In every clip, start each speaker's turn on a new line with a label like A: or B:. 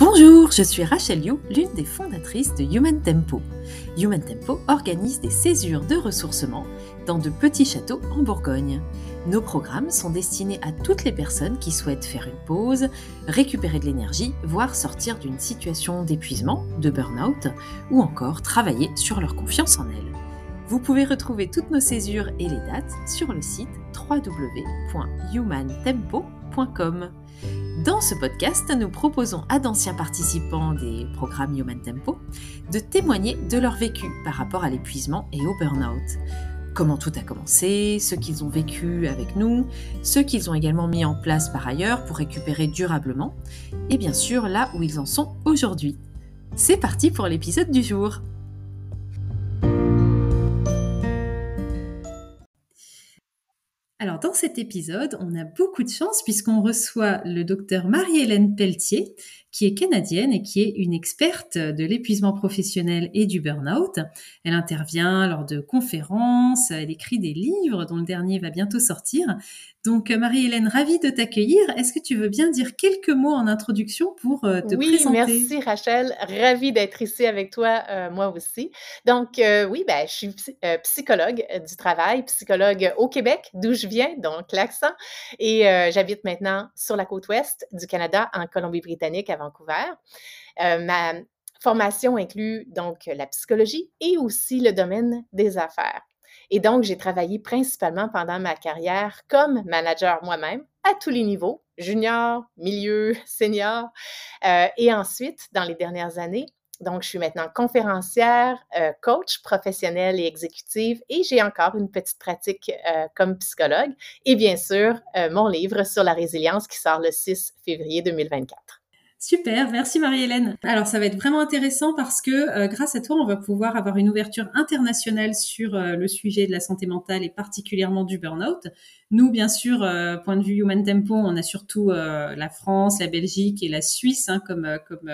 A: Bonjour, je suis Rachel You, l'une des fondatrices de Human Tempo. Human Tempo organise des césures de ressourcement dans de petits châteaux en Bourgogne. Nos programmes sont destinés à toutes les personnes qui souhaitent faire une pause, récupérer de l'énergie, voire sortir d'une situation d'épuisement, de burn-out, ou encore travailler sur leur confiance en elles. Vous pouvez retrouver toutes nos césures et les dates sur le site www.humantempo.com. Dans ce podcast, nous proposons à d'anciens participants des programmes Human Tempo de témoigner de leur vécu par rapport à l'épuisement et au burn-out. Comment tout a commencé, ce qu'ils ont vécu avec nous, ce qu'ils ont également mis en place par ailleurs pour récupérer durablement, et bien sûr là où ils en sont aujourd'hui. C'est parti pour l'épisode du jour. Alors dans cet épisode, on a beaucoup de chance puisqu'on reçoit le docteur Marie-Hélène Pelletier, qui est canadienne et qui est une experte de l'épuisement professionnel et du burn-out. Elle intervient lors de conférences, elle écrit des livres dont le dernier va bientôt sortir. Donc Marie-Hélène, ravie de t'accueillir. Est-ce que tu veux bien dire quelques mots en introduction pour te présenter?
B: Oui, merci Rachel. Ravie d'être ici avec toi, moi aussi. Donc je suis psychologue du travail, psychologue au Québec, d'où je viens, donc l'accent. Et j'habite maintenant sur la côte ouest du Canada, en Colombie-Britannique, à Vancouver. Ma formation inclut donc la psychologie et aussi le domaine des affaires. Et donc, j'ai travaillé principalement pendant ma carrière comme manager moi-même, à tous les niveaux, junior, milieu, senior. Et ensuite, dans les dernières années, donc je suis maintenant conférencière, coach professionnelle et exécutive, et j'ai encore une petite pratique comme psychologue. Et bien sûr, mon livre sur la résilience qui sort le 6 février 2024.
A: Super, merci Marie-Hélène. Alors ça va être vraiment intéressant parce que grâce à toi, on va pouvoir avoir une ouverture internationale sur le sujet de la santé mentale et particulièrement du burn-out. Nous, bien sûr, point de vue Human Tempo, on a surtout la France, la Belgique et la Suisse comme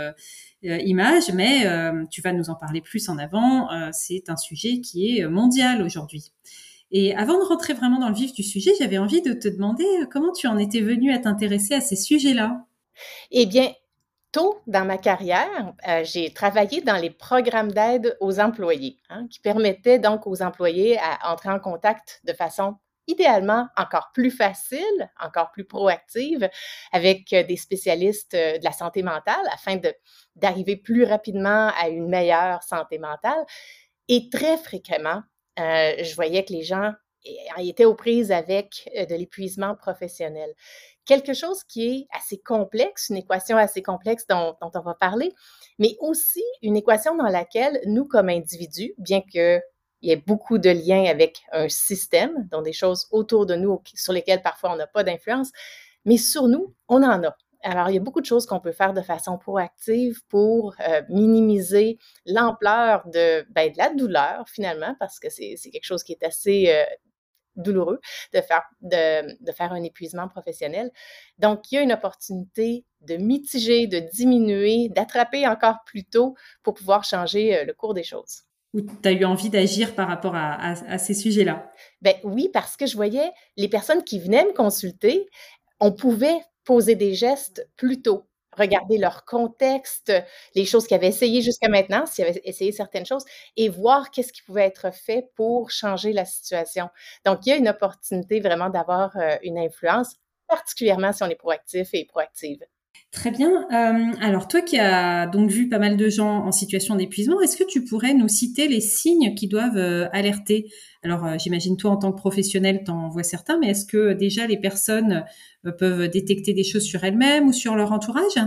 A: image, mais tu vas nous en parler plus en avant. C'est un sujet qui est mondial aujourd'hui. Et avant de rentrer vraiment dans le vif du sujet, j'avais envie de te demander comment tu en étais venue à t'intéresser à ces sujets-là.
B: Eh bien, tôt dans ma carrière, j'ai travaillé dans les programmes d'aide aux employés, qui permettaient donc aux employés à entrer en contact de façon idéalement encore plus facile, encore plus proactive avec des spécialistes de la santé mentale afin d'arriver plus rapidement à une meilleure santé mentale. Et très fréquemment, je voyais que les gens étaient aux prises avec de l'épuisement professionnel. Quelque chose qui est assez complexe, une équation assez complexe dont on va parler, mais aussi une équation dans laquelle nous, comme individus, bien qu'il y ait beaucoup de liens avec un système, donc des choses autour de nous sur lesquelles parfois on n'a pas d'influence, mais sur nous, on en a. Alors, il y a beaucoup de choses qu'on peut faire de façon proactive pour minimiser l'ampleur de la douleur, finalement, parce que c'est quelque chose qui est assez douloureux de faire un épuisement professionnel. Donc, il y a une opportunité de mitiger, de diminuer, d'attraper encore plus tôt pour pouvoir changer le cours des choses.
A: Ou tu as eu envie d'agir par rapport à ces sujets-là?
B: Ben oui, parce que je voyais les personnes qui venaient me consulter, on pouvait poser des gestes plus tôt, regarder leur contexte, les choses qu'ils avaient essayées jusqu'à maintenant, s'ils avaient essayé certaines choses, et voir qu'est-ce qui pouvait être fait pour changer la situation. Donc, il y a une opportunité vraiment d'avoir une influence, particulièrement si on est proactif et proactive.
A: Très bien. Alors toi qui as donc vu pas mal de gens en situation d'épuisement, est-ce que tu pourrais nous citer les signes qui doivent alerter? Alors j'imagine toi en tant que professionnel, t'en vois certains, mais est-ce que déjà les personnes peuvent détecter des choses sur elles-mêmes ou sur leur entourage?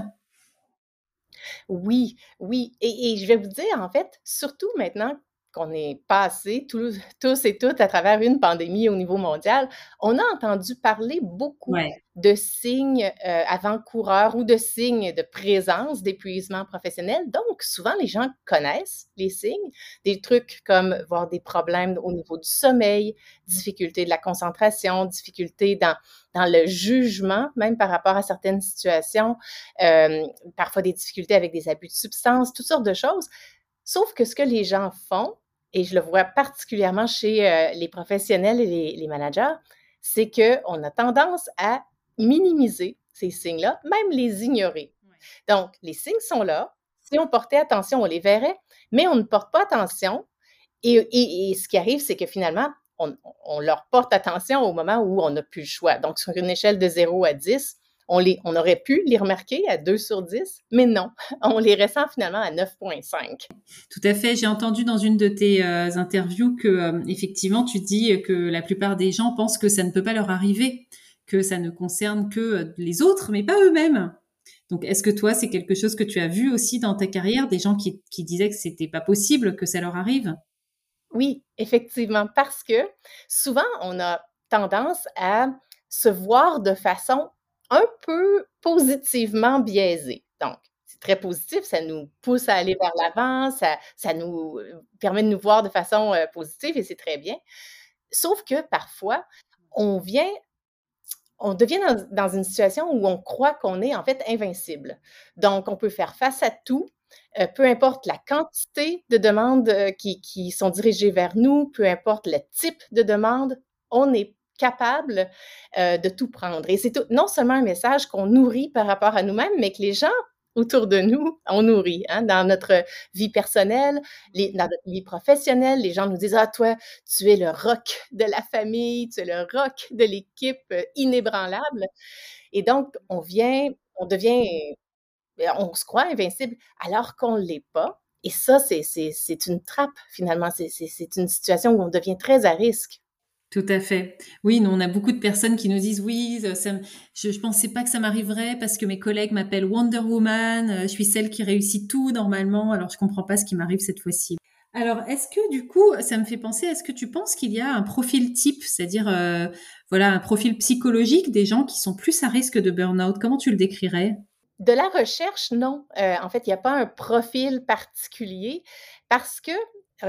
B: Oui, oui. Et je vais vous dire, en fait, surtout maintenant qu'on est passé tous et toutes à travers une pandémie au niveau mondial, on a entendu parler beaucoup
A: Ouais.
B: de signes avant-coureurs ou de signes de présence d'épuisement professionnel. Donc, souvent, les gens connaissent les signes, des trucs comme voir des problèmes au niveau du sommeil, difficulté de la concentration, difficulté dans le jugement, même par rapport à certaines situations, parfois des difficultés avec des abus de substances, toutes sortes de choses. Sauf que ce que les gens font, et je le vois particulièrement chez les professionnels et les managers, c'est qu'on a tendance à minimiser ces signes-là, même les ignorer. Donc, les signes sont là. Si on portait attention, on les verrait, mais on ne porte pas attention. Et ce qui arrive, c'est que finalement, on leur porte attention au moment où on n'a plus le choix. Donc, sur une échelle de 0 à 10, on aurait pu les remarquer à 2 sur 10, mais non, on les ressent finalement à 9,5.
A: Tout à fait. J'ai entendu dans une de tes interviews que effectivement, tu dis que la plupart des gens pensent que ça ne peut pas leur arriver, que ça ne concerne que les autres, mais pas eux-mêmes. Donc, est-ce que toi, c'est quelque chose que tu as vu aussi dans ta carrière, des gens qui disaient que c'était pas possible que ça leur arrive?
B: Oui, effectivement, parce que souvent, on a tendance à se voir de façon un peu positivement biaisée. Donc, c'est très positif, ça nous pousse à aller vers l'avant, ça nous permet de nous voir de façon positive et c'est très bien. Sauf que parfois, on vient on devient dans une situation où on croit qu'on est en fait invincible. Donc, on peut faire face à tout, peu importe la quantité de demandes qui sont dirigées vers nous, peu importe le type de demande, on est capable de tout prendre. Et c'est non seulement un message qu'on nourrit par rapport à nous-mêmes, mais que les gens autour de nous, on nourrit. Hein, dans notre vie personnelle, dans notre vie professionnelle, les gens nous disent « Ah, toi, tu es le roc de la famille, tu es le roc de l'équipe, inébranlable. » Et donc, on devient, on se croit invincible alors qu'on ne l'est pas. Et ça, c'est une trappe, finalement. C'est une situation où on devient très à risque.
A: Tout à fait. Oui, nous, on a beaucoup de personnes qui nous disent oui, je pensais pas que ça m'arriverait parce que mes collègues m'appellent Wonder Woman, je suis celle qui réussit tout normalement, alors je comprends pas ce qui m'arrive cette fois-ci. Alors, est-ce que du coup, ça me fait penser, est-ce que tu penses qu'il y a un profil type, c'est-à-dire voilà, un profil psychologique des gens qui sont plus à risque de burn-out? Comment tu le décrirais?
B: De la recherche, non. En fait, il n'y a pas un profil particulier parce que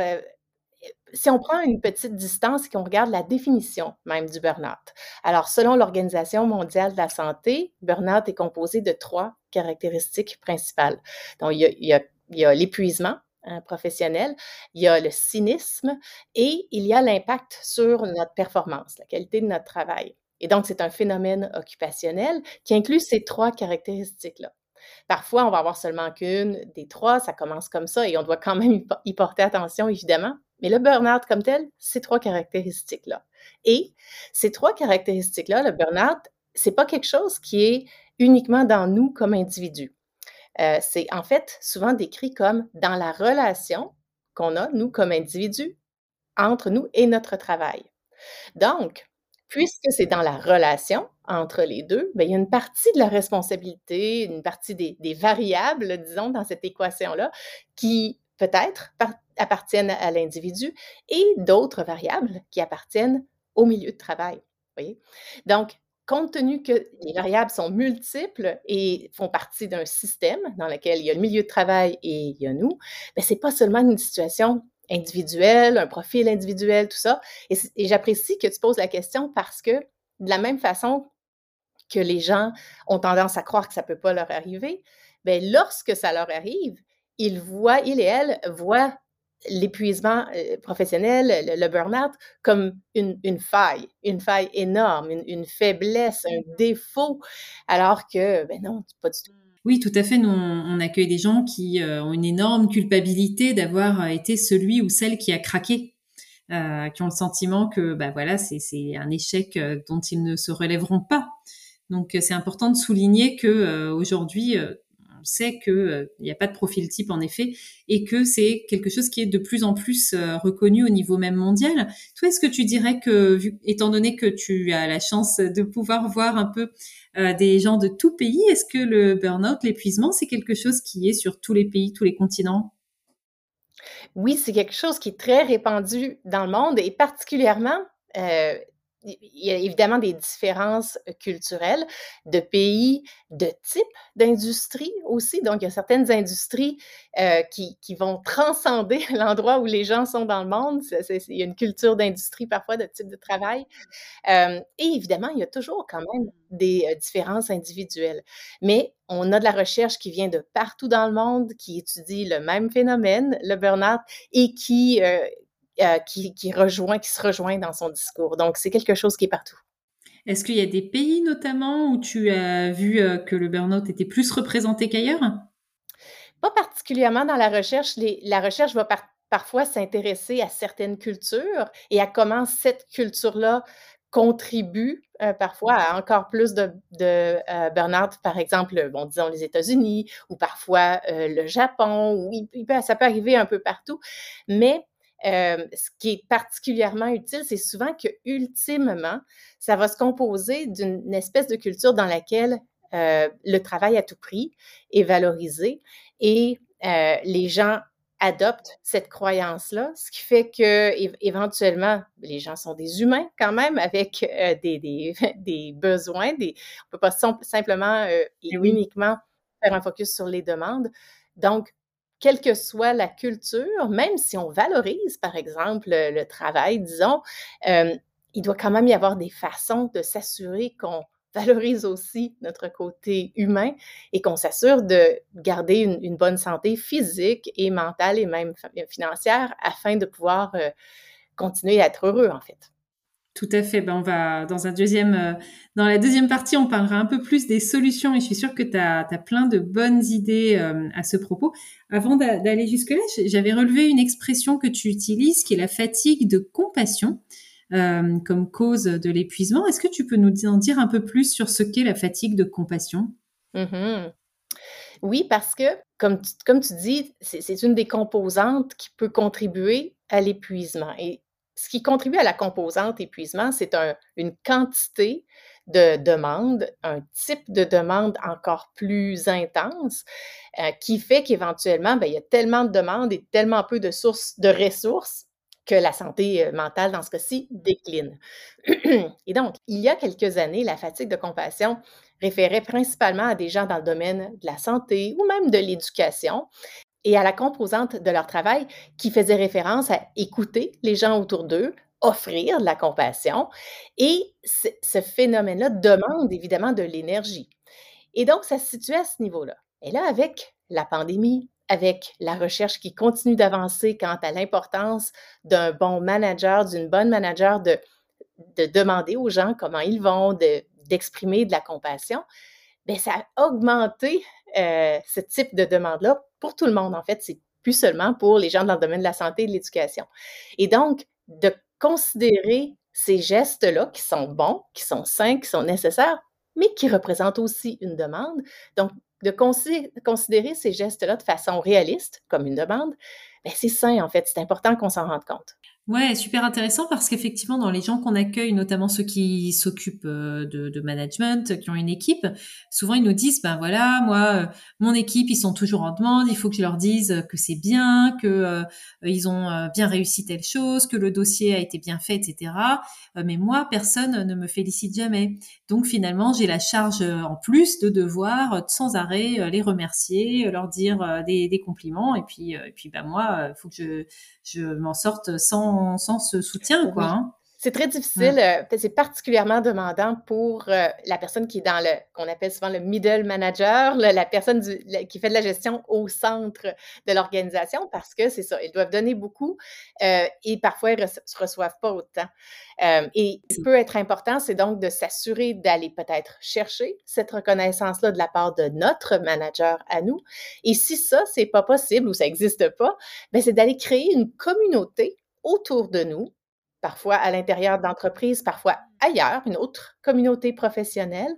B: si on prend une petite distance et qu'on regarde la définition même du burn-out. Alors, selon l'Organisation mondiale de la santé, burn-out est composé de 3 caractéristiques principales. Donc, il y a l'épuisement professionnel, il y a le cynisme et il y a l'impact sur notre performance, la qualité de notre travail. Et donc, c'est un phénomène occupationnel qui inclut ces 3 caractéristiques-là. Parfois, on va avoir seulement qu'une des 3, ça commence comme ça et on doit quand même y porter attention, évidemment. Mais le burn-out comme tel, ces 3 caractéristiques-là. Et ces 3 caractéristiques-là, le burn-out, c'est pas quelque chose qui est uniquement dans nous comme individus. C'est en fait souvent décrit comme dans la relation qu'on a, nous, comme individus, entre nous et notre travail. Donc, puisque c'est dans la relation entre les 2, bien, il y a une partie de la responsabilité, une partie des variables, disons, dans cette équation-là, qui peut-être appartiennent à l'individu et d'autres variables qui appartiennent au milieu de travail. Vous voyez? Donc, compte tenu que les variables sont multiples et font partie d'un système dans lequel il y a le milieu de travail et il y a nous, bien, ce n'est pas seulement une situation individuelle, un profil individuel, tout ça. Et j'apprécie que tu poses la question parce que de la même façon que les gens ont tendance à croire que ça ne peut pas leur arriver, bien, lorsque ça leur arrive, ils et elles voient l'épuisement professionnel, le burn-out, comme une faille énorme, une faiblesse, un défaut, alors que, ben non, pas du tout.
A: Oui, tout à fait. Nous, on accueille des gens qui ont une énorme culpabilité d'avoir été celui ou celle qui a craqué, qui ont le sentiment que, bah voilà, c'est un échec dont ils ne se relèveront pas. Donc, c'est important de souligner que aujourd'hui, on sait que il n'y a pas de profil type en effet, et que c'est quelque chose qui est de plus en plus reconnu au niveau même mondial. Toi, est-ce que tu dirais que, étant donné que tu as la chance de pouvoir voir un peu des gens de tout pays, est-ce que le burn-out, l'épuisement, c'est quelque chose qui est sur tous les pays, tous les continents?
B: Oui, c'est quelque chose qui est très répandu dans le monde et particulièrement, il y a évidemment des différences culturelles, de pays, de type d'industrie aussi. Donc, il y a certaines industries qui vont transcender l'endroit où les gens sont dans le monde. Il y a une culture d'industrie parfois, de type de travail. Et évidemment, il y a toujours quand même des différences individuelles. Mais on a de la recherche qui vient de partout dans le monde, qui étudie le même phénomène, le burn-out, et qui se rejoint dans son discours. Donc, c'est quelque chose qui est partout.
A: Est-ce qu'il y a des pays notamment où tu as vu que le burn-out était plus représenté qu'ailleurs?
B: Pas particulièrement dans la recherche. La recherche va parfois s'intéresser à certaines cultures et à comment cette culture-là contribue parfois à encore plus de burn-out, par exemple, bon, disons les États-Unis ou parfois le Japon, ou ça peut arriver un peu partout. Mais ce qui est particulièrement utile, c'est souvent que ultimement, ça va se composer d'une espèce de culture dans laquelle le travail à tout prix est valorisé et les gens adoptent cette croyance-là, ce qui fait que éventuellement, les gens sont des humains quand même avec des besoins. On ne peut pas simplement et
A: Eh oui.
B: uniquement faire un focus sur les demandes. Donc, quelle que soit la culture, même si on valorise, par exemple, le travail, disons, il doit quand même y avoir des façons de s'assurer qu'on valorise aussi notre côté humain et qu'on s'assure de garder une bonne santé physique et mentale et même financière afin de pouvoir continuer à être heureux, en fait.
A: Tout à fait. Ben, on va dans la deuxième partie, on parlera un peu plus des solutions et je suis sûre que tu as plein de bonnes idées à ce propos. Avant d'aller jusque-là, j'avais relevé une expression que tu utilises qui est la fatigue de compassion comme cause de l'épuisement. Est-ce que tu peux nous en dire un peu plus sur ce qu'est la fatigue de compassion?
B: Mm-hmm. Oui, parce que, comme tu dis, c'est une des composantes qui peut contribuer à l'épuisement. Et ce qui contribue à la composante épuisement, c'est une quantité de demandes, un type de demande encore plus intense, qui fait qu'éventuellement, ben, il y a tellement de demandes et tellement peu de ressources que la santé mentale, dans ce cas-ci, décline. Et donc, il y a quelques années, la fatigue de compassion référait principalement à des gens dans le domaine de la santé ou même de l'éducation et à la composante de leur travail qui faisait référence à écouter les gens autour d'eux, offrir de la compassion. Et ce phénomène-là demande évidemment de l'énergie. Et donc, ça se situait à ce niveau-là. Et là, avec la pandémie, avec la recherche qui continue d'avancer quant à l'importance d'un bon manager, d'une bonne manager de demander aux gens comment ils vont, d'exprimer de la compassion, bien, ça a augmenté ce type de demande-là pour tout le monde. En fait, c'est plus seulement pour les gens dans le domaine de la santé et de l'éducation. Et donc, de considérer ces gestes-là qui sont bons, qui sont sains, qui sont nécessaires, mais qui représentent aussi une demande. Donc, de considérer ces gestes-là de façon réaliste, comme une demande, bien, c'est sain, en fait. C'est important qu'on s'en rende compte.
A: Ouais, super intéressant parce qu'effectivement, dans les gens qu'on accueille, notamment ceux qui s'occupent de management, qui ont une équipe, souvent ils nous disent, ben voilà, moi, mon équipe, ils sont toujours en demande, il faut que je leur dise que c'est bien, que ils ont bien réussi telle chose, que le dossier a été bien fait, etc. Mais moi, personne ne me félicite jamais. Donc finalement, j'ai la charge en plus de devoir sans arrêt les remercier, leur dire des compliments, et puis ben moi, il faut que je m'en sorte sans ce soutien, quoi.
B: Oui.
A: Hein.
B: C'est très difficile, c'est particulièrement demandant pour la personne qui est dans qu'on appelle souvent le middle manager, la personne qui fait de la gestion au centre de l'organisation, parce que c'est ça, ils doivent donner beaucoup et parfois ils ne reçoivent pas autant. Et ce qui peut être important, c'est donc de s'assurer d'aller peut-être chercher cette reconnaissance-là de la part de notre manager à nous. Et si ça, c'est pas possible ou ça n'existe pas, bien, c'est d'aller créer une communauté autour de nous, parfois à l'intérieur d'entreprises, parfois ailleurs, une autre communauté professionnelle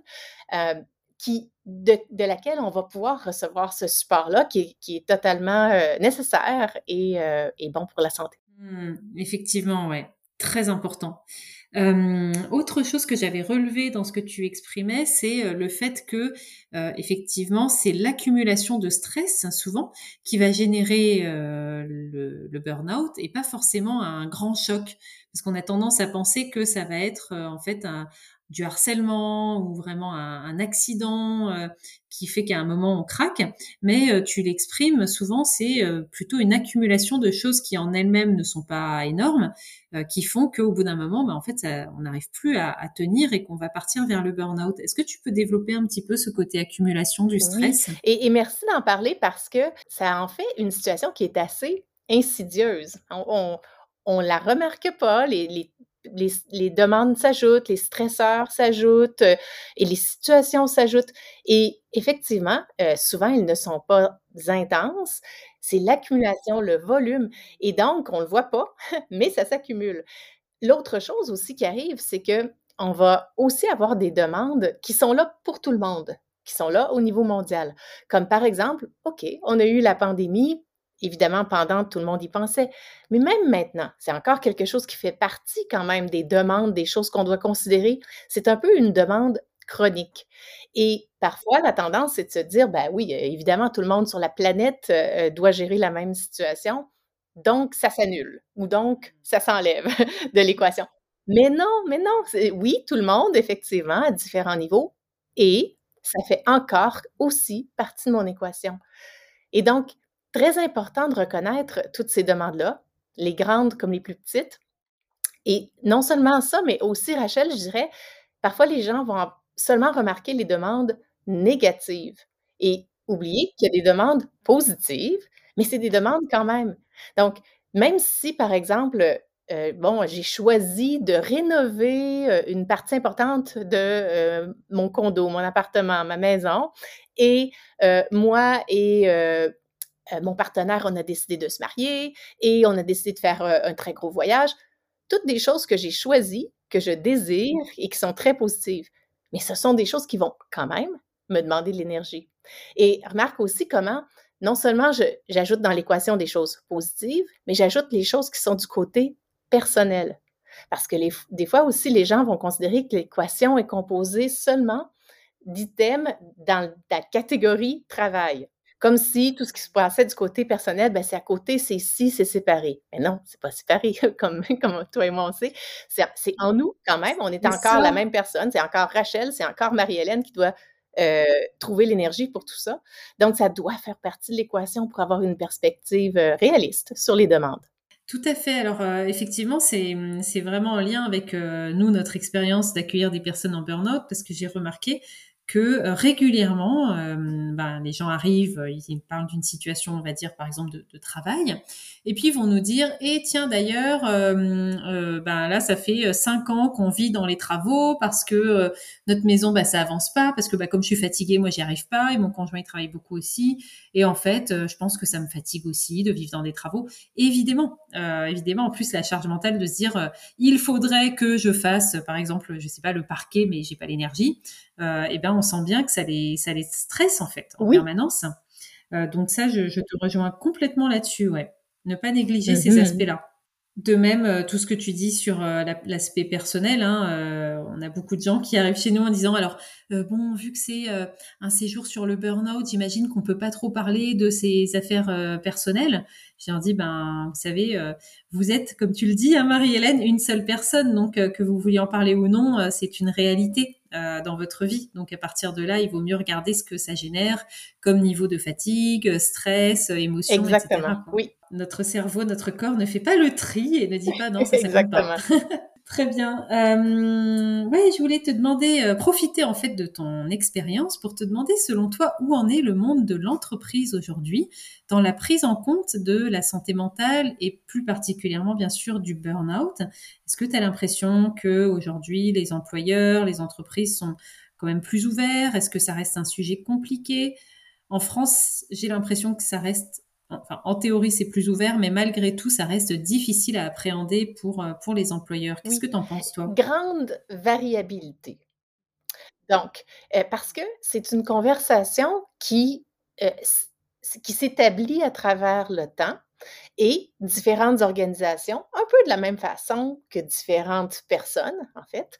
B: de laquelle on va pouvoir recevoir ce support-là qui est totalement nécessaire et bon pour la santé.
A: Effectivement, ouais, très important. Autre chose que j'avais relevé dans ce que tu exprimais, c'est le fait que effectivement, c'est l'accumulation de stress souvent qui va générer le burn-out et pas forcément un grand choc, parce qu'on a tendance à penser que ça va être en fait du harcèlement ou vraiment un accident qui fait qu'à un moment on craque, mais tu l'exprimes souvent, c'est plutôt une accumulation de choses qui en elles-mêmes ne sont pas énormes, qui font qu'au bout d'un moment, en fait, on n'arrive plus à tenir et qu'on va partir vers le burn-out. Est-ce que tu peux développer un petit peu ce côté accumulation du
B: Oui,
A: stress?
B: et merci d'en parler parce que ça en fait une situation qui est assez insidieuse. On la remarque pas, les demandes s'ajoutent, les stresseurs s'ajoutent et les situations s'ajoutent. Et effectivement, souvent, ils ne sont pas intenses. C'est l'accumulation, le volume. Et donc, on ne le voit pas, mais ça s'accumule. L'autre chose aussi qui arrive, c'est que on va aussi avoir des demandes qui sont là pour tout le monde, qui sont là au niveau mondial. Comme par exemple, OK, on a eu la pandémie, évidemment, pendant, tout le monde y pensait, mais même maintenant, c'est encore quelque chose qui fait partie quand même des demandes, des choses qu'on doit considérer. C'est un peu une demande chronique. Et parfois, la tendance, c'est de se dire, ben oui, évidemment, tout le monde sur la planète doit gérer la même situation, donc ça s'annule ou donc ça s'enlève de l'équation. Mais non, oui, tout le monde, effectivement, à différents niveaux, et ça fait encore aussi partie de mon équation. Et donc, très important de reconnaître toutes ces demandes-là, les grandes comme les plus petites. Et non seulement ça, mais aussi, Rachel, je dirais, parfois les gens vont seulement remarquer les demandes négatives et oublier qu'il y a des demandes positives, mais c'est des demandes quand même. Donc, même si, par exemple, bon, j'ai choisi de rénover une partie importante de mon condo, mon appartement, ma maison, et moi et mon partenaire, on a décidé de se marier et on a décidé de faire un très gros voyage. Toutes des choses que j'ai choisies, que je désire et qui sont très positives. Mais ce sont des choses qui vont quand même me demander de l'énergie. Et remarque aussi comment, non seulement j'ajoute dans l'équation des choses positives, mais j'ajoute les choses qui sont du côté personnel. Parce que des fois aussi, les gens vont considérer que l'équation est composée seulement d'items dans la catégorie travail. Comme si tout ce qui se passait du côté personnel, ben c'est à côté, c'est ici, c'est séparé. Mais non, c'est pas séparé, comme toi et moi on sait. C'est en nous quand même, on est
A: C'est
B: encore la
A: ça.
B: même personne, c'est encore Rachel, c'est encore Marie-Hélène qui doit trouver l'énergie pour tout ça. Donc, ça doit faire partie de l'équation pour avoir une perspective réaliste sur les demandes.
A: Tout à fait. Alors effectivement, c'est vraiment en lien avec nous, notre expérience d'accueillir des personnes en burn-out, parce que j'ai remarqué que régulièrement, les gens arrivent, ils parlent d'une situation, on va dire par exemple de travail, et puis ils vont nous dire, et tiens d'ailleurs, là ça fait 5 ans qu'on vit dans les travaux parce que notre maison, ça avance pas, parce que comme je suis fatiguée, moi j'y arrive pas, et mon conjoint il travaille beaucoup aussi, et en fait, je pense que ça me fatigue aussi de vivre dans des travaux. Évidemment, en plus la charge mentale de se dire, il faudrait que je fasse, par exemple, je sais pas, le parquet, mais j'ai pas l'énergie. On sent bien que ça les stresse en fait en permanence. Donc ça, je te rejoins complètement là-dessus, ouais. Ne pas négliger ces aspects-là. De même, tout ce que tu dis sur l'aspect personnel, on a beaucoup de gens qui arrivent chez nous en disant, alors vu que c'est un séjour sur le burn-out, j'imagine qu'on peut pas trop parler de ses affaires personnelles. Je leur dis, vous savez, vous êtes, comme tu le dis, Marie-Hélène, une seule personne, donc que vous vouliez en parler ou non, c'est une réalité dans votre vie. Donc à partir de là, il vaut mieux regarder ce que ça génère comme niveau de fatigue, stress, émotion,
B: Exactement,
A: etc. Quoi.
B: Oui.
A: Notre cerveau, notre corps ne fait pas le tri et ne dit pas non, ça compte pas. Très bien. Je voulais te demander, profiter en fait de ton expérience pour te demander, selon toi, où en est le monde de l'entreprise aujourd'hui dans la prise en compte de la santé mentale et plus particulièrement, bien sûr, du burn-out. Est-ce que tu as l'impression que aujourd'hui les employeurs, les entreprises sont quand même plus ouverts? Est-ce que ça reste un sujet compliqué? En France, j'ai l'impression que ça reste, en théorie, c'est plus ouvert, mais malgré tout, ça reste difficile à appréhender pour les employeurs. Qu'est-ce que tu en penses, toi?
B: Grande variabilité. Donc, parce que c'est une conversation qui s'établit à travers le temps et différentes organisations, un peu de la même façon que différentes personnes, en fait,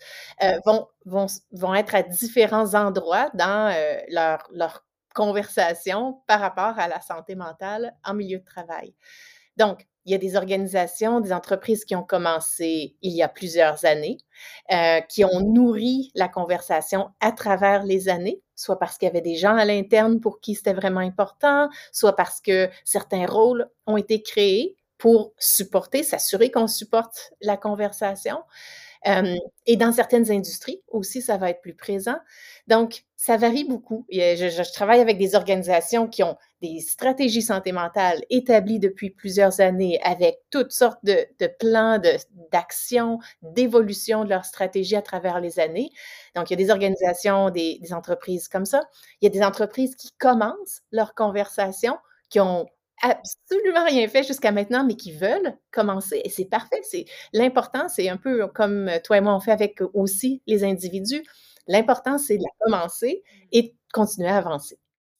B: vont être à différents endroits dans leur conversation par rapport à la santé mentale en milieu de travail. Donc, il y a des organisations, des entreprises qui ont commencé il y a plusieurs années, qui ont nourri la conversation à travers les années, soit parce qu'il y avait des gens à l'interne pour qui c'était vraiment important, soit parce que certains rôles ont été créés pour supporter, s'assurer qu'on supporte la conversation. Et dans certaines industries aussi, ça va être plus présent. Donc, ça varie beaucoup. Je travaille avec des organisations qui ont des stratégies santé mentale établies depuis plusieurs années avec toutes sortes de plans d'action, d'évolution de leur stratégie à travers les années. Donc, il y a des organisations, des entreprises comme ça. Il y a des entreprises qui commencent leur conversation, qui ont absolument rien fait jusqu'à maintenant, mais qui veulent commencer. Et c'est parfait. L'important, c'est un peu comme toi et moi on fait avec aussi les individus. L'important, c'est de la commencer et de continuer à avancer.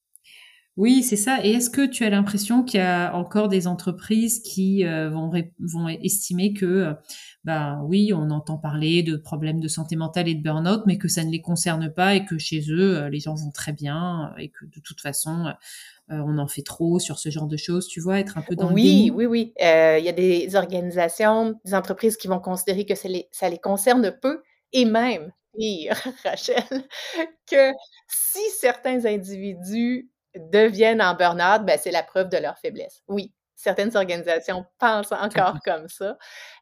A: Oui, c'est ça. Et est-ce que tu as l'impression qu'il y a encore des entreprises qui vont estimer que, bah oui, on entend parler de problèmes de santé mentale et de burn-out, mais que ça ne les concerne pas et que chez eux, les gens vont très bien et que de toute façon, on en fait trop sur ce genre de choses, tu vois, être un peu dans le
B: Oui,
A: déni?
B: oui, oui. Il y a des organisations, des entreprises qui vont considérer que ça les concerne peu et même pire, Rachel, que si certains individus deviennent en burn-out, ben, c'est la preuve de leur faiblesse. Oui, certaines organisations pensent encore
A: D'accord.
B: comme ça.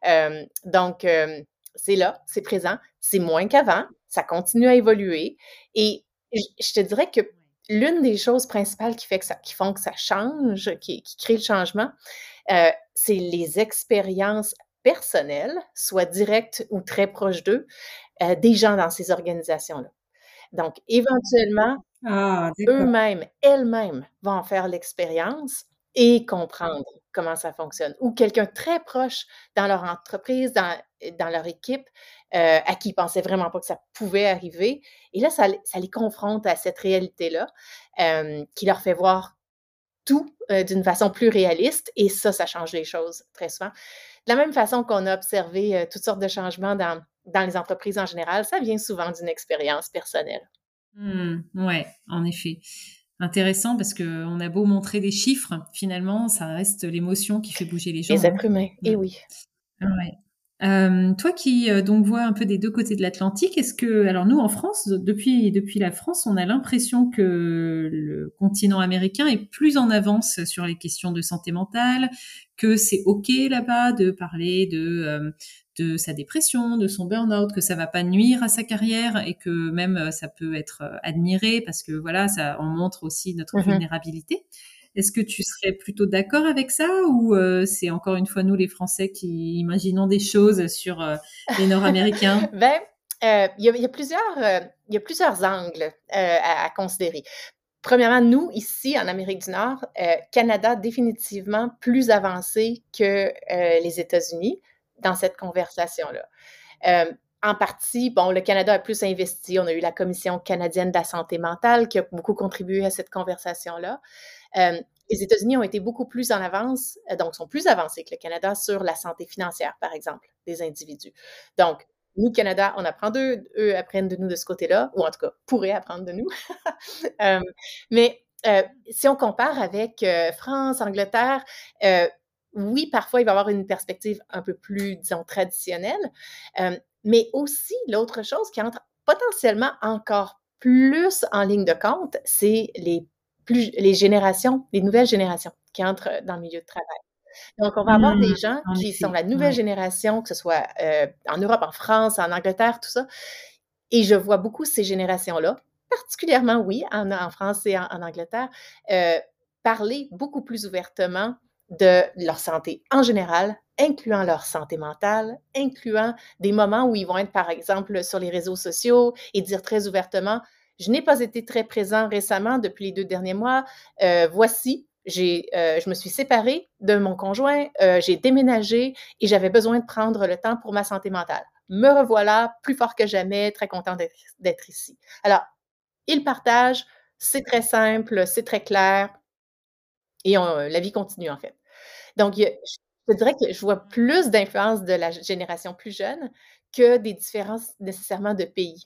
B: Donc, c'est là, c'est présent, c'est moins qu'avant, ça continue à évoluer et je te dirais que l'une des choses principales qui font que ça change, qui crée le changement, c'est les expériences personnelles, soit directes ou très proches d'eux, des gens dans ces organisations-là. Donc, éventuellement,
A: Ah, d'accord.
B: eux-mêmes, elles-mêmes vont en faire l'expérience et comprendre comment ça fonctionne. Ou quelqu'un très proche dans leur entreprise, dans leur équipe, à qui ils pensaient vraiment pas que ça pouvait arriver. Et là, ça les confronte à cette réalité-là, qui leur fait voir tout, d'une façon plus réaliste et ça change les choses très souvent. De la même façon qu'on a observé, toutes sortes de changements dans les entreprises en général, ça vient souvent d'une expérience personnelle.
A: Ouais, en effet. Intéressant parce que on a beau montrer des chiffres, finalement, ça reste l'émotion qui fait bouger les
B: Les
A: gens, hein.
B: êtres humains,
A: Mmh.
B: eh oui.
A: Ouais. Toi qui, donc vois un peu des 2 côtés de l'Atlantique, est-ce que alors nous en France, depuis la France, on a l'impression que le continent américain est plus en avance sur les questions de santé mentale, que c'est OK là-bas de parler de sa dépression, de son burn-out, que ça va pas nuire à sa carrière et que même, ça peut être, admiré parce que voilà, ça on montre aussi notre
B: Mmh.
A: vulnérabilité. Est-ce que tu serais plutôt d'accord avec ça ou c'est encore une fois nous les Français qui imaginons des choses sur les Nord-Américains?
B: Ben, il y a plusieurs angles, à considérer. Premièrement, nous, ici, en Amérique du Nord, Canada définitivement plus avancé que, les États-Unis dans cette conversation-là. En partie, bon, le Canada a plus investi. On a eu la Commission canadienne de la santé mentale qui a beaucoup contribué à cette conversation-là. Les États-Unis ont été beaucoup plus en avance, donc sont plus avancés que le Canada sur la santé financière, par exemple, des individus. Donc, nous, Canada, on apprend d'eux, eux apprennent de nous de ce côté-là, ou en tout cas, pourraient apprendre de nous. Euh, mais si on compare avec France, Angleterre, euh, oui, parfois, il va y avoir une perspective un peu plus, disons, traditionnelle, mais aussi, l'autre chose qui entre potentiellement encore plus en ligne de compte, c'est les générations, les nouvelles générations qui entrent dans le milieu de travail. Donc, on va avoir des gens
A: En
B: qui sont
A: effet,
B: la nouvelle
A: ouais.
B: génération, que ce soit en Europe, en France, en Angleterre, tout ça. Et je vois beaucoup ces générations-là, particulièrement, oui, en France et en Angleterre, euh, parler beaucoup plus ouvertement de leur santé en général, incluant leur santé mentale, incluant des moments où ils vont être, par exemple, sur les réseaux sociaux et dire très ouvertement, je n'ai pas été très présent récemment depuis les 2 derniers mois. Voici, je me suis séparée de mon conjoint, j'ai déménagé et j'avais besoin de prendre le temps pour ma santé mentale. Me revoilà, plus fort que jamais, très content d'être ici. Alors, ils partagent, c'est très simple, c'est très clair et la vie continue en fait. Donc, je te dirais que je vois plus d'influence de la génération plus jeune que des différences nécessairement de pays.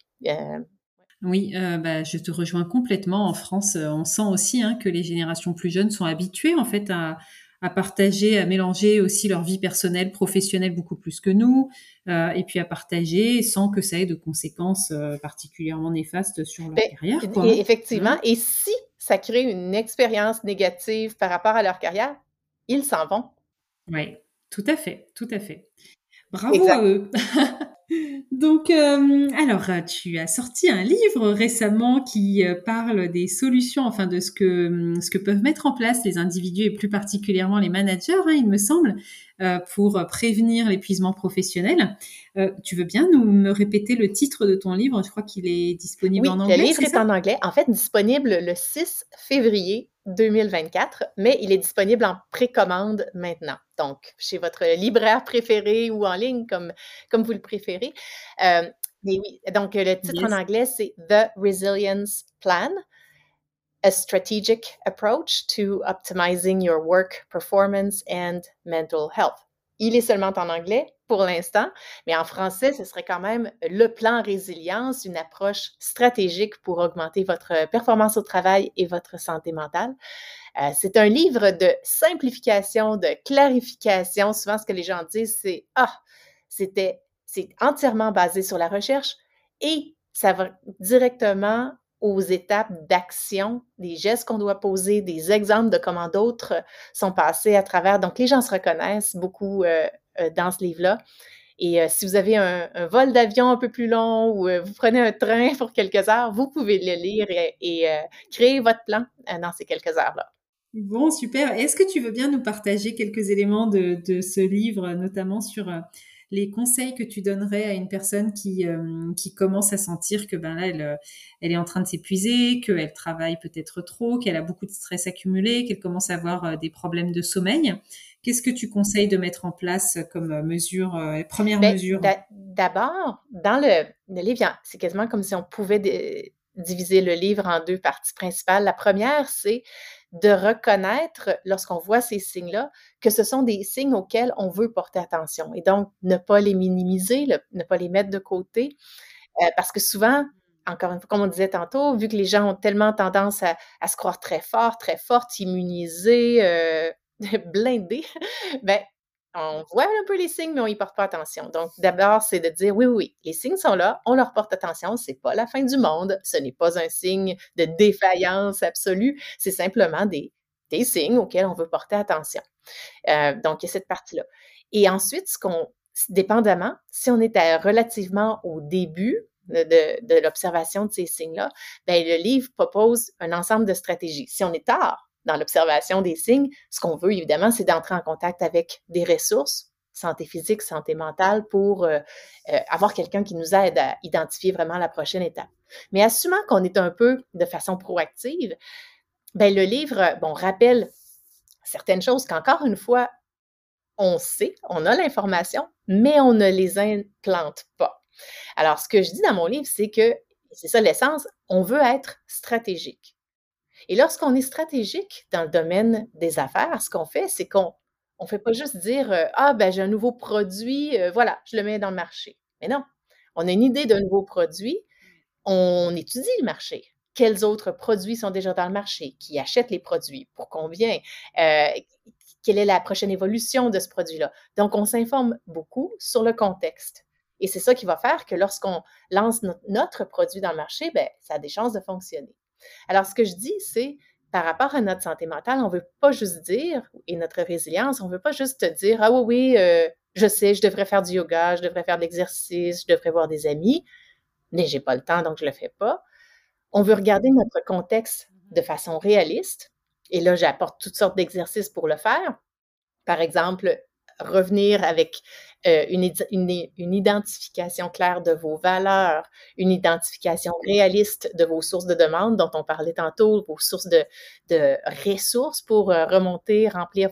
A: Oui, bah, je te rejoins complètement. En France, on sent aussi hein, que les générations plus jeunes sont habituées en fait à partager, à mélanger aussi leur vie personnelle, professionnelle beaucoup plus que nous, et puis à partager sans que ça ait de conséquences particulièrement néfastes sur leur
B: Ben,
A: carrière, quoi. Hein.
B: effectivement,
A: Hein.
B: et si ça crée une expérience négative par rapport à leur carrière, ils s'en vont.
A: Ouais, tout à fait, tout à fait. Bravo à
B: Exact.
A: eux. Donc, alors, tu as sorti un livre récemment qui parle des solutions, enfin de ce que peuvent mettre en place les individus et plus particulièrement les managers, hein, il me semble, pour prévenir l'épuisement professionnel. Tu veux bien me répéter le titre de ton livre? Je crois qu'il est disponible en
B: Oui, le
A: anglais,
B: livre
A: c'est
B: est
A: ça?
B: en anglais, en fait disponible le 6 février 2024, mais il est disponible en précommande maintenant. Donc, chez votre libraire préféré ou en ligne, comme vous le préférez. Mais oui, donc le titre en
A: Yes.
B: anglais, c'est The Resilience Plan, a strategic approach to optimizing your work performance and mental health. Il est seulement en anglais pour l'instant, mais en français, ce serait quand même le plan résilience, une approche stratégique pour augmenter votre performance au travail et votre santé mentale. C'est un livre de simplification, de clarification. Souvent, ce que les gens disent, c'est c'est entièrement basé sur la recherche et ça va directement aux étapes d'action, des gestes qu'on doit poser, des exemples de comment d'autres sont passés à travers. Donc, les gens se reconnaissent beaucoup dans ce livre-là. Et si vous avez un vol d'avion un peu plus long ou vous prenez un train pour quelques heures, vous pouvez le lire et créer votre plan dans ces quelques heures-là.
A: Bon, super. Est-ce que tu veux bien nous partager quelques éléments de ce livre, notamment sur les conseils que tu donnerais à une personne qui commence à sentir que ben là, elle est en train de s'épuiser, qu'elle travaille peut-être trop, qu'elle a beaucoup de stress accumulé, qu'elle commence à avoir des problèmes de sommeil. Qu'est-ce que tu conseilles de mettre en place comme mesure, les premières
B: Ben,
A: mesures?
B: d'abord, dans le livre, c'est quasiment comme si on pouvait diviser le livre en deux parties principales. La première, c'est de reconnaître, lorsqu'on voit ces signes-là, que ce sont des signes auxquels on veut porter attention. Et donc, ne pas les minimiser, ne pas les mettre de côté, parce que souvent, encore une fois, comme on disait tantôt, vu que les gens ont tellement tendance à se croire très forts, très fortes, immunisés, blindés, ben, on voit un peu les signes, mais on n'y porte pas attention. Donc, d'abord, c'est de dire oui, oui, oui, les signes sont là, on leur porte attention, c'est pas la fin du monde, ce n'est pas un signe de défaillance absolue, c'est simplement des signes auxquels on veut porter attention. Donc, il y a cette partie-là. Et ensuite, dépendamment, si on est relativement au début de l'observation de ces signes-là, ben, le livre propose un ensemble de stratégies. Si on est tard dans l'observation des signes, ce qu'on veut, évidemment, c'est d'entrer en contact avec des ressources, santé physique, santé mentale, pour avoir quelqu'un qui nous aide à identifier vraiment la prochaine étape. Mais assumant qu'on est un peu de façon proactive, ben, le livre, bon, rappelle certaines choses qu'encore une fois, on sait, on a l'information, mais on ne les implante pas. Alors, ce que je dis dans mon livre, c'est que, c'est ça l'essence, on veut être stratégique. Et lorsqu'on est stratégique dans le domaine des affaires, ce qu'on fait, c'est qu'on ne fait pas juste dire ah, ben, j'ai un nouveau produit, voilà, je le mets dans le marché. Mais non, on a une idée d'un nouveau produit, on étudie le marché. Quels autres produits sont déjà dans le marché? Qui achètent les produits? Pour combien? Euh, Quelle est la prochaine évolution de ce produit-là? Donc, on s'informe beaucoup sur le contexte. Et c'est ça qui va faire que lorsqu'on lance notre produit dans le marché, ben, ça a des chances de fonctionner. Alors, ce que je dis, c'est par rapport à notre santé mentale, on ne veut pas juste dire, et notre résilience, on ne veut pas juste dire, ah oui, oui, je sais, je devrais faire du yoga, je devrais faire de l'exercice, je devrais voir des amis, mais j'ai pas le temps, donc je le fais pas. On veut regarder notre contexte de façon réaliste. Et là, j'apporte toutes sortes d'exercices pour le faire. Par exemple, revenir avec une identification claire de vos valeurs, une identification réaliste de vos sources de demande dont on parlait tantôt, vos sources de ressources pour remonter, remplir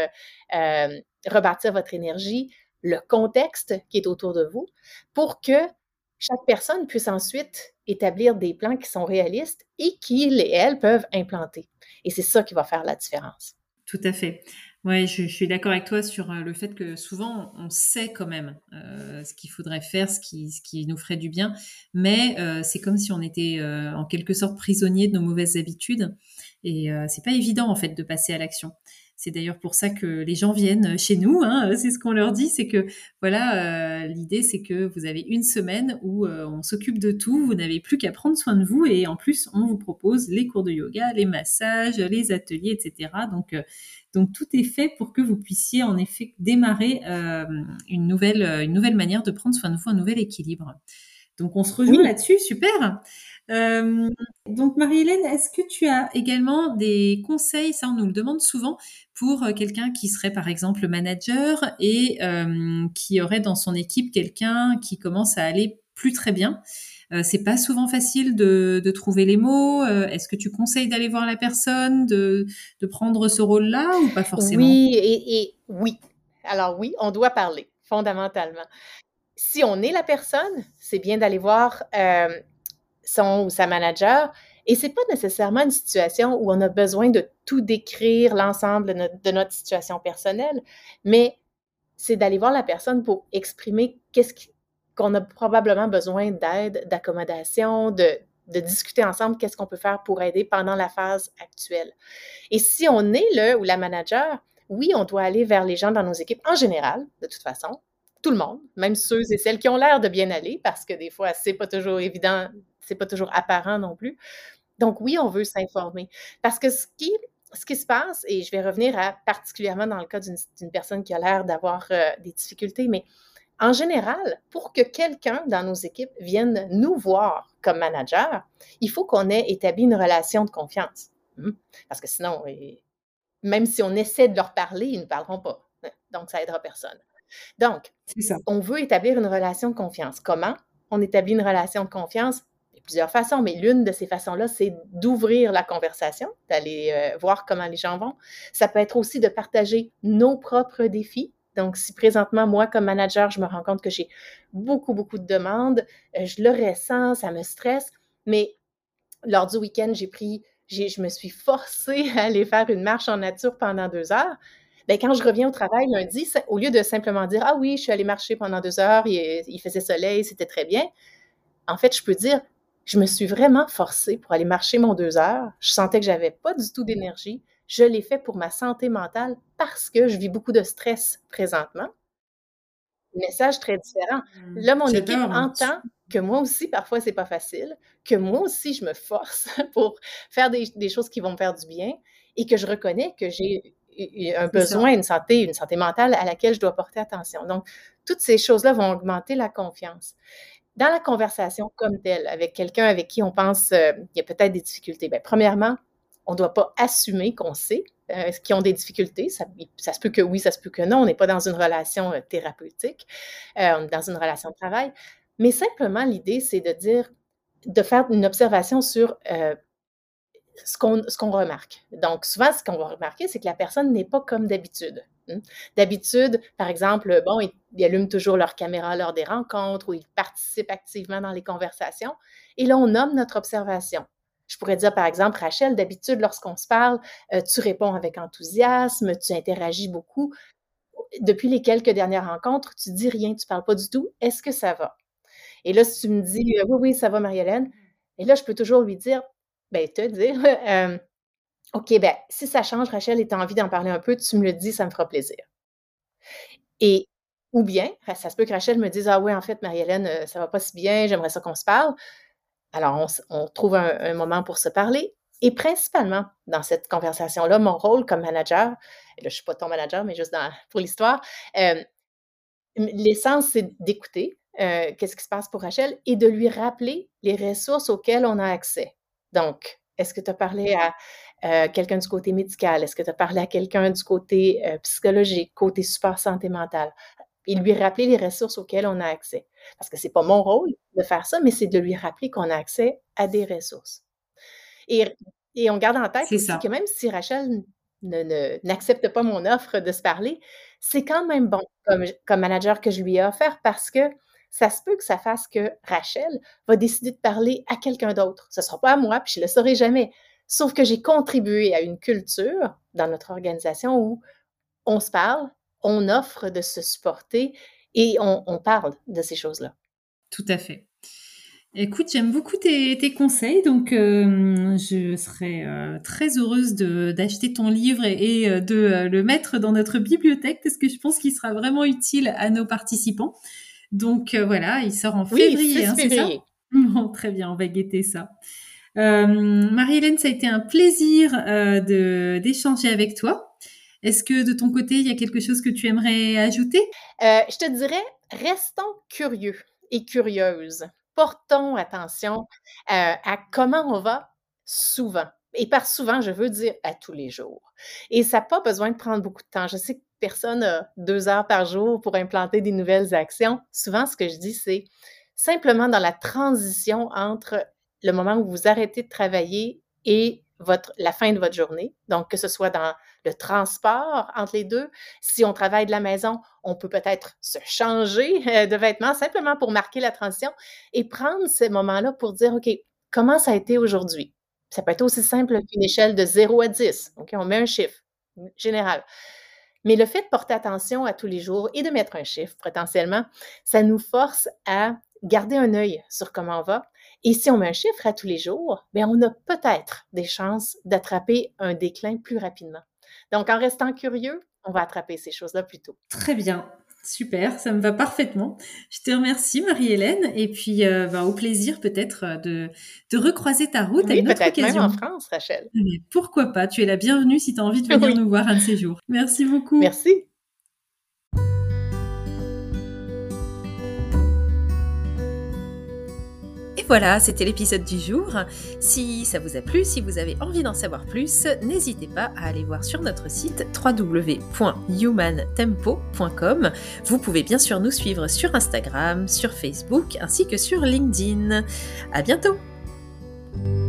B: rebâtir votre énergie, le contexte qui est autour de vous, pour que chaque personne puisse ensuite établir des plans qui sont réalistes et qu'ils et elles peuvent implanter. Et c'est ça qui va faire la différence.
A: Tout à fait. Ouais, je suis d'accord avec toi sur le fait que souvent on sait quand même ce qu'il faudrait faire, ce qui nous ferait du bien, mais c'est comme si on était en quelque sorte prisonnier de nos mauvaises habitudes et c'est pas évident en fait de passer à l'action. C'est d'ailleurs pour ça que les gens viennent chez nous, hein. C'est ce qu'on leur dit, c'est que voilà, l'idée c'est que vous avez une semaine où on s'occupe de tout, vous n'avez plus qu'à prendre soin de vous et en plus on vous propose les cours de yoga, les massages, les ateliers, etc. Donc tout est fait pour que vous puissiez en effet démarrer une nouvelle manière de prendre soin de vous, un nouvel équilibre. Donc on se rejoint
B: Oui,
A: là-dessus, super. Euh, donc Marie-Hélène, est-ce que tu as également des conseils, ça on nous le demande souvent, pour quelqu'un qui serait par exemple manager et qui aurait dans son équipe quelqu'un qui commence à aller plus très bien. C'est pas souvent facile de trouver les mots. Est-ce que tu conseilles d'aller voir la personne, de prendre ce rôle-là ou pas forcément?
B: oui et oui. Alors oui, on doit parler, fondamentalement. Si on est la personne, c'est bien d'aller voir son ou sa manager. Et c'est pas nécessairement une situation où on a besoin de tout décrire l'ensemble de notre situation personnelle, mais c'est d'aller voir la personne pour exprimer qu'on a probablement besoin d'aide, d'accommodation, de discuter ensemble qu'est-ce qu'on peut faire pour aider pendant la phase actuelle. Et si on est le ou la manager, oui, on doit aller vers les gens dans nos équipes en général, de toute façon, tout le monde, même ceux et celles qui ont l'air de bien aller, parce que des fois, c'est pas toujours évident, c'est pas toujours apparent non plus. Donc oui, on veut s'informer. Parce que ce qui se passe, et je vais revenir à particulièrement dans le cas d'une personne qui a l'air d'avoir des difficultés, mais en général, pour que quelqu'un dans nos équipes vienne nous voir comme manager, il faut qu'on ait établi une relation de confiance. Parce que sinon, même si on essaie de leur parler, ils ne parleront pas. Donc, ça aidera personne. Donc,
A: C'est ça.
B: on veut établir une relation de confiance. Comment on établit une relation de confiance? Il y a plusieurs façons, mais l'une de ces façons-là, c'est d'ouvrir la conversation, d'aller voir comment les gens vont. Ça peut être aussi de partager nos propres défis. Donc, si présentement, moi, comme manager, je me rends compte que j'ai beaucoup, beaucoup de demandes, je le ressens, ça me stresse, mais lors du week-end, je me suis forcée à aller faire une marche en nature pendant 2 heures. Ben, quand je reviens au travail lundi, au lieu de simplement dire, ah oui, je suis allée marcher pendant 2 heures, il faisait soleil, c'était très bien. En fait, je peux dire, je me suis vraiment forcée pour aller marcher mon 2 heures. Je sentais que j'avais pas du tout d'énergie. Je l'ai fait pour ma santé mentale parce que je vis beaucoup de stress présentement. Message très différent. Là, mon équipe
A: J'adore.
B: entend que moi aussi, parfois, c'est pas facile, que moi aussi, je me force pour faire des choses qui vont me faire du bien et que je reconnais que j'ai un
A: C'est ça.
B: besoin, une santé mentale à laquelle je dois porter attention. Donc, toutes ces choses-là vont augmenter la confiance. Dans la conversation comme telle, avec quelqu'un avec qui on pense qu'il y a peut-être des difficultés, bien, premièrement, on ne doit pas assumer qu'on sait qu'ils ont des difficultés. Ça se peut que oui, ça se peut que non. On n'est pas dans une relation thérapeutique, on est dans une relation de travail. Mais simplement, l'idée, c'est de faire une observation sur ce qu'on remarque. Donc, souvent, ce qu'on va remarquer, c'est que la personne n'est pas comme d'habitude. D'habitude, par exemple, bon, ils allument toujours leur caméra lors des rencontres ou ils participent activement dans les conversations. Et là, on nomme notre observation. Je pourrais dire, par exemple, Rachel, d'habitude, lorsqu'on se parle, tu réponds avec enthousiasme, tu interagis beaucoup. Depuis les quelques dernières rencontres, tu dis rien, tu parles pas du tout. Est-ce que ça va? Et là, si tu me dis, oui, oui, ça va, Marie-Hélène. Et là, je peux toujours lui dire, ben, te dire, OK, ben, si ça change, Rachel, et tu as envie d'en parler un peu, tu me le dis, ça me fera plaisir. Et ou bien, ça se peut que Rachel me dise, ah oui, en fait, Marie-Hélène, ça va pas si bien, j'aimerais ça qu'on se parle. Alors, on trouve un moment pour se parler. Et principalement, dans cette conversation-là, mon rôle comme manager, et là, je ne suis pas ton manager, mais juste pour l'histoire, l'essence, c'est d'écouter qu'est-ce qui se passe pour Rachel et de lui rappeler les ressources auxquelles on a accès. Donc, est-ce que tu as parlé à quelqu'un du côté médical? Est-ce que tu as parlé à quelqu'un du côté psychologique, côté support santé mentale? Et lui rappeler les ressources auxquelles on a accès. Parce que c'est pas mon rôle de faire ça, mais c'est de lui rappeler qu'on a accès à des ressources. Et, et on garde en tête
A: C'est
B: aussi
A: ça.
B: que même si Rachel n'accepte pas mon offre de se parler, c'est quand même bon comme manager que je lui ai offert parce que ça se peut que ça fasse que Rachel va décider de parler à quelqu'un d'autre. Ce ne sera pas à moi, puis je ne le saurai jamais. Sauf que j'ai contribué à une culture dans notre organisation où on se parle, on offre de se supporter et on parle de ces choses-là.
A: Tout à fait. Écoute, j'aime beaucoup tes conseils, donc je serais très heureuse d'acheter ton livre et de le mettre dans notre bibliothèque parce que je pense qu'il sera vraiment utile à nos participants. Donc voilà, il sort en février,
B: 6
A: c'est ça?
B: février.
A: Bon, très bien, on va guetter ça. Marie-Hélène, ça a été un plaisir d'échanger avec toi. Est-ce que de ton côté, il y a quelque chose que tu aimerais ajouter?
B: Je te dirais, restons curieux et curieuses. Portons attention à comment on va souvent. Et par souvent, je veux dire à tous les jours. Et ça n'a pas besoin de prendre beaucoup de temps. Je sais que personne n'a 2 heures par jour pour implanter des nouvelles actions. Souvent, ce que je dis, c'est simplement dans la transition entre le moment où vous arrêtez de travailler et la fin de votre journée. Donc, que ce soit dans le transport entre les deux. Si on travaille de la maison, on peut peut-être se changer de vêtements simplement pour marquer la transition et prendre ces moments-là pour dire, OK, comment ça a été aujourd'hui? Ça peut être aussi simple qu'une échelle de 0 à 10. OK, on met un chiffre général. Mais le fait de porter attention à tous les jours et de mettre un chiffre potentiellement, ça nous force à garder un œil sur comment on va. Et si on met un chiffre à tous les jours, bien, on a peut-être des chances d'attraper un déclin plus rapidement. Donc, en restant curieux, on va attraper ces choses-là plus tôt.
A: Très bien. Super, ça me va parfaitement. Je te remercie, Marie-Hélène. Et puis, au plaisir peut-être de recroiser ta route à
B: Oui,
A: une autre
B: peut-être
A: occasion.
B: même en France, Rachel.
A: Mais pourquoi pas? Tu es la bienvenue si tu as envie de venir nous voir un de ces jours. Merci beaucoup.
B: Merci.
C: Et voilà, c'était l'épisode du jour. Si ça vous a plu, si vous avez envie d'en savoir plus, n'hésitez pas à aller voir sur notre site www.humantempo.com. Vous pouvez bien sûr nous suivre sur Instagram, sur Facebook ainsi que sur LinkedIn. À bientôt!